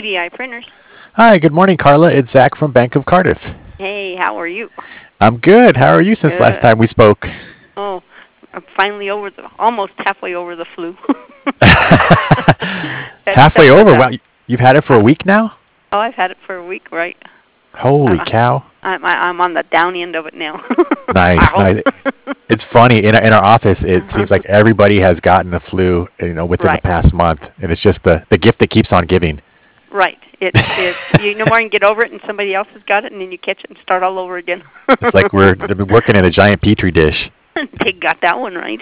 BDI Printers. Hi, good morning, Carla. It's Zach from Bank of Cardiff. Hey, how are you? I'm good. How are you since last Good. time we spoke? Oh, I'm finally almost halfway over the flu. That stuff Halfway was over. a, Wow, you've had it for a week now? oh, I've had it for a week, right? Holy I'm, cow. I'm on the down end of it now. Nice, Ow. nice. It's funny in our office. It seems like everybody has gotten the flu, within the Right, past month, and it's just the gift that keeps on giving. right. It's you no more can get over it, and somebody else has got it, and then you catch it and start all over again. It's like they've been working in a giant petri dish. They got that one right.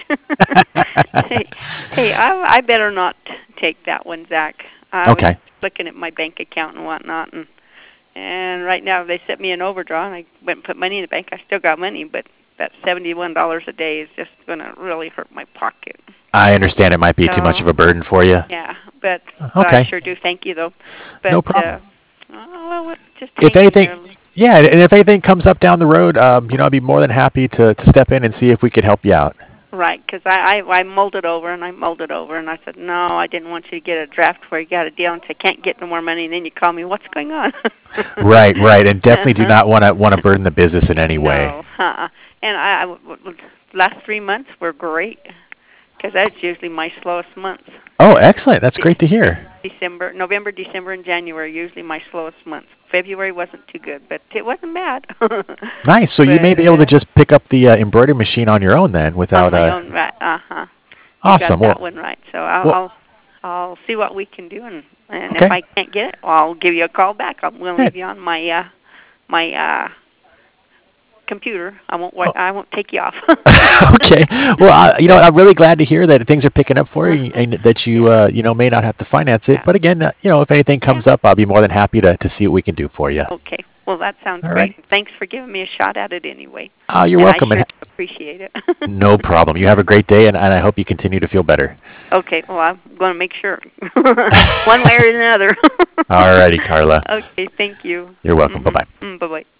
Hey, I better not take that one, Zach. I was Okay. looking at my bank account and whatnot, and right now they set me an overdraw, and I went and put money in the bank. I still got money, but that $71 a day is just going to really hurt my pocket. I understand it might be too much So, of a burden for you. yeah, but I Okay. sure do thank you, though. No But, problem. well, just If hanging anything, there. yeah, and if anything comes up down the road, I'd be more than happy to step in and see if we could help you out. Right, because I mulled it over, and I mulled it over, and I said, no, I didn't want you to get a draft where you got a deal and say, can't get no more money, and then you call me, what's going on? Right, right, and definitely do Uh-huh. not want to burden the business in any way. No, and last 3 months were great, because that's usually my slowest months. Oh, excellent. That's De- great to hear. November, December, and January are usually my slowest months. February wasn't too good, but it wasn't bad. Nice. So you may But be able to just pick up the embroidery machine on your own then, on without my own, right? You got Awesome. that Well, one right. So well, I'll see what we can do, and if okay. I can't get it, well, I'll give you a call back. I'm going to Yeah. leave you on my computer. Oh, I won't take you off. okay. Well, I'm really glad to hear that things are picking up for you and that you, Yeah, may not have to finance it. yeah, But again, if anything yeah. comes up, I'll be more than happy to see what we can do for you. Okay. Well, that sounds All great. right. Thanks for giving me a shot at it anyway, Oh, you're and I welcome. sure And do appreciate it. no problem. You have a great day, and I hope you continue to feel better. Okay. Well, I'm going to make sure, one way or another. All righty, Carla. Okay. Thank you. You're welcome. Bye bye. Bye bye.